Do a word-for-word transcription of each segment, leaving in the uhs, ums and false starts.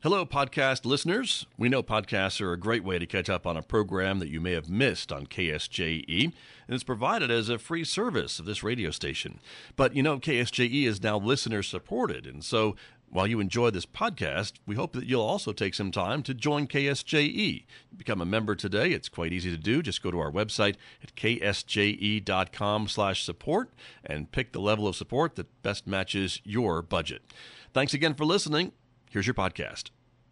Hello, podcast listeners. We know podcasts are a great way to catch up on a program that you may have missed on K S J E, and it's provided as a free service of this radio station. But you know, K S J E is now listener-supported, and so while you enjoy this podcast, we hope that you'll also take some time to join K S J E. Become a member today. It's quite easy to do. Just go to our website at k s j e dot com slash support and pick the level of support that best matches your budget. Thanks again for listening. Here's your podcast.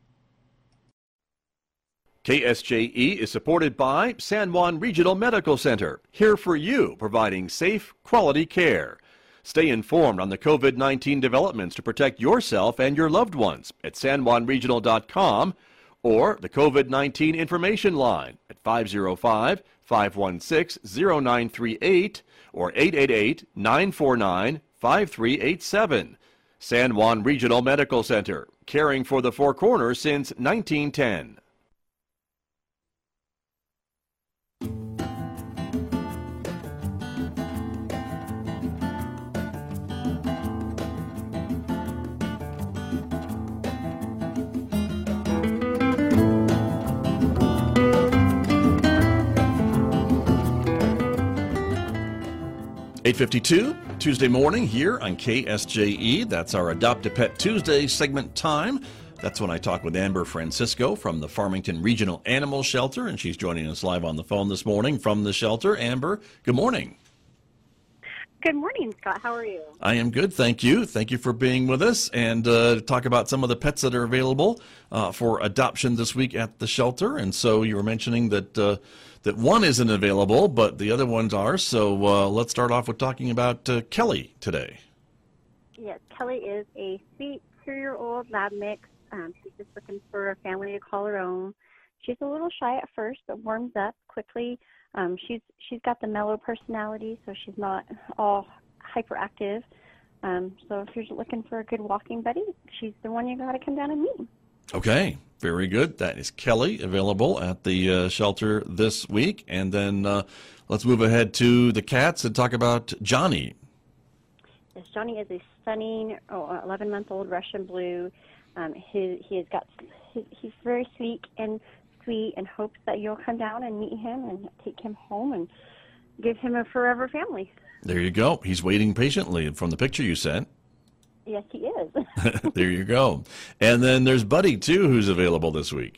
K S J E is supported by San Juan Regional Medical Center, here for you, providing safe, quality care. Stay informed on the COVID nineteen developments to protect yourself and your loved ones at san juan regional dot com or the COVID nineteen information line at five oh five, five one six, oh nine three eight or eight eight eight, nine four nine, five three eight seven. San Juan Regional Medical Center, caring for the Four Corners since nineteen ten. eight fifty-two, Tuesday morning here on K S J E. That's our Adopt a Pet Tuesday segment time. That's when I talk with Amber Francisco from the Farmington Regional Animal Shelter, and she's joining us live on the phone this morning from the shelter. Amber, good morning. Good morning, Scott. How are you? I am good, thank you. Thank you for being with us and uh, talk about some of the pets that are available uh, for adoption this week at the shelter. And so you were mentioning that uh, that one isn't available, but the other ones are. So uh, let's start off with talking about uh, Kelly today. Yes, Kelly is a sweet two-year-old lab mix. Um, she's just looking for a family to call her own. She's a little shy at first, but warms up quickly. Um, she's she's got the mellow personality, so she's not all hyperactive. Um, so if you're looking for a good walking buddy, she's the one you got to come down and meet. Okay, very good. That is Kelly, available at the uh, shelter this week. And then uh, let's move ahead to the cats and talk about Johnny. Yes, Johnny is a stunning oh, eleven-month-old Russian blue. Um, he he has got he, he's very sweet and sweet, and hopes that you'll come down and meet him and take him home and give him a forever family. There you go. He's waiting patiently from the picture you sent. Yes, he is. There you go. And then there's Buddy, too, who's available this week.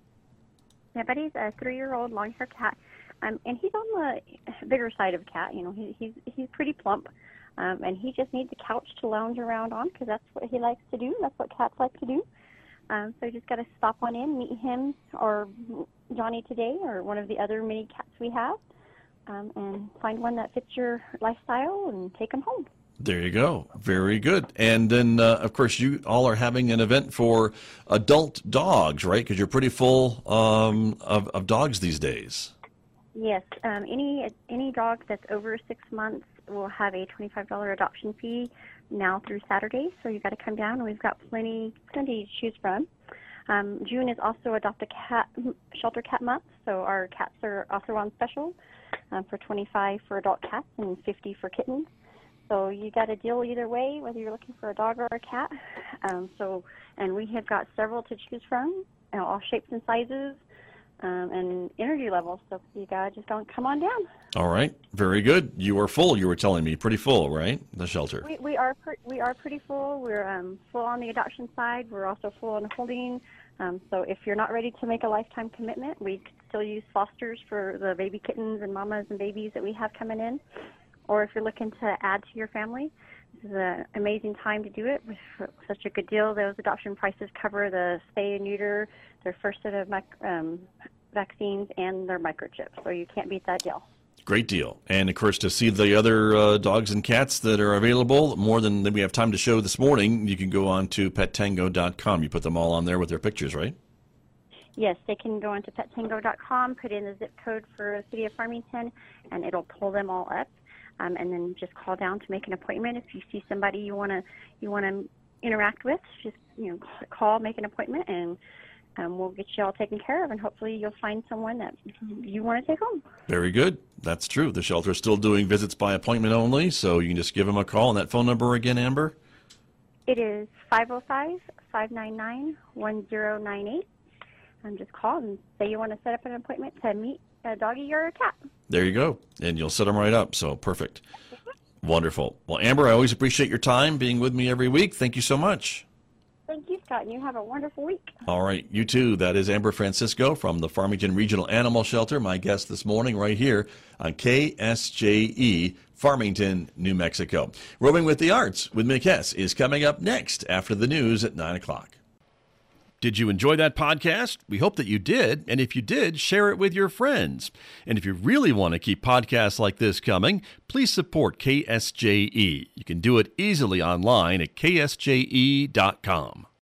Yeah, Buddy's a three-year-old long-haired cat, um, and he's on the bigger side of cat. You know, he, he's he's pretty plump, um, and he just needs a couch to lounge around on because that's what he likes to do. That's what cats like to do. Um, so you just got to stop on in, meet him or Johnny today or one of the other many cats we have, um, and find one that fits your lifestyle and take him home. There you go. Very good. And then, uh, of course, you all are having an event for adult dogs, right? Because you're pretty full um, of, of dogs these days. Yes. Um, any any dog that's over six months will have a twenty-five dollars adoption fee now through Saturday. So you've got to come down, and we've got plenty, plenty to choose from. Um, June is also Adopt a Cat Shelter Cat Month, so our cats are also on special um, for twenty-five dollars for adult cats and fifty dollars for kittens. So you got a deal either way, whether you're looking for a dog or a cat. Um, so, and we have got several to choose from, you know, all shapes and sizes, um, and energy levels. So you gotta just don't come on down. All right, very good. You are full. You were telling me pretty full, right? The shelter. We, we are pre- we are pretty full. We're um, full on the adoption side. We're also full on holding. Um, so if you're not ready to make a lifetime commitment, we can still use fosters for the baby kittens and mamas and babies that we have coming in. Or if you're looking to add to your family, this is an amazing time to do it with such a good deal. Those adoption prices cover the spay and neuter, their first set of mic- um, vaccines, and their microchips. So you can't beat that deal. Great deal. And, of course, to see the other uh, dogs and cats that are available, more than we have time to show this morning, you can go on to pet tango dot com. You put them all on there with their pictures, right? Yes, they can go onto pet tango dot com, put in the zip code for the city of Farmington, and it'll pull them all up. Um, and then just call down to make an appointment. If you see somebody you want to you want to interact with, just you know call, make an appointment, and um, we'll get you all taken care of. And hopefully you'll find someone that you want to take home. Very good. That's true. The shelter is still doing visits by appointment only, so you can just give them a call. And that phone number again, Amber? It is five oh five, five nine nine, one oh nine eight. Um, just call and say you want to set up an appointment to meet a doggy or a cat. There you go. And you'll set them right up. So perfect. Wonderful. Well, Amber, I always appreciate your time being with me every week. Thank you so much. Thank you, Scott, and you have a wonderful week. All right. You too. That is Amber Francisco from the Farmington Regional Animal Shelter, my guest this morning right here on K S J E, Farmington, New Mexico. Roaming with the Arts with Mick Hess is coming up next after the news at nine o'clock. Did you enjoy that podcast? We hope that you did. And if you did, share it with your friends. And if you really want to keep podcasts like this coming, please support K S J E. You can do it easily online at K S J E dot com.